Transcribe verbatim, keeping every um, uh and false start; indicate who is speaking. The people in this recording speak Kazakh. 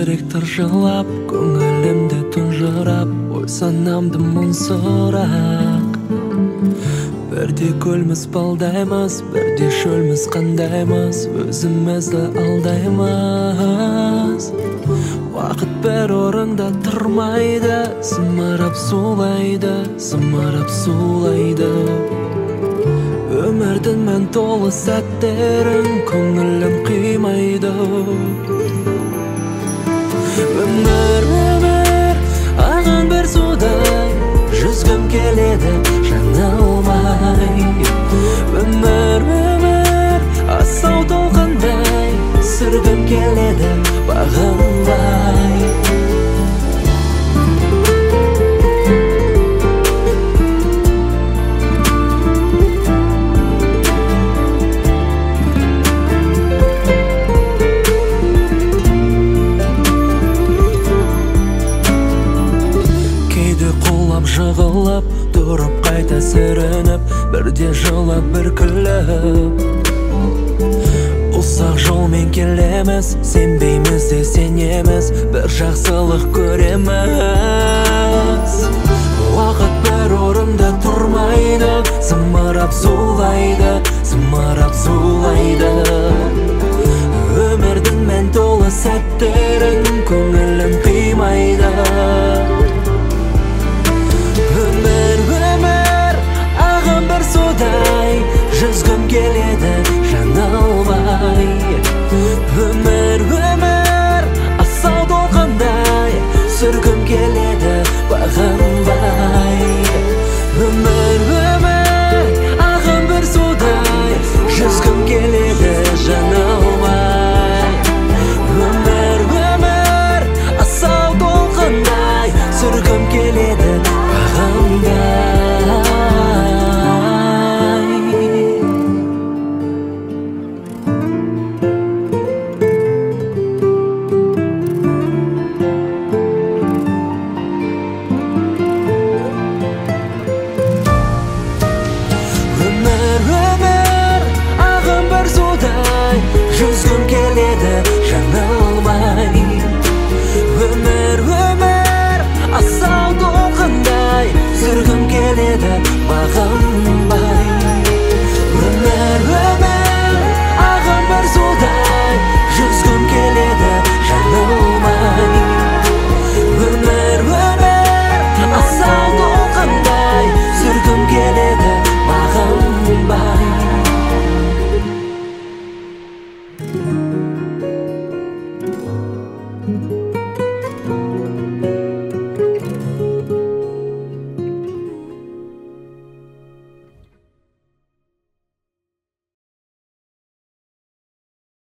Speaker 1: жүрек тыржылап, көңілімді тұнжырап, ой санамды мұңсырақ. Бірде көлміз балдаймыз, бірде шөлміз қандаймыз, өзімізді алдаймыз. Вақыт бір орында тұрмайды, зымырап сулайды, зымырап сулайды. Өмірдің мән толы сәттерін көңілім қимайды. Өмір, өмір, аған бір судай, жүзгім келеді жаңылмай. Өмір, өмір, асау толқындай, сүргім келеді бағынбай. Жығылып, тұрып қайта сүрініп, бірде жылап, бір күліп. Ұсақ жолмен келеміз, сенбейміз де сенеміз, бір жақсылық көреміз. Уақыт бір орында тұрмайды, зымырап сулайды, зымырап сулайды.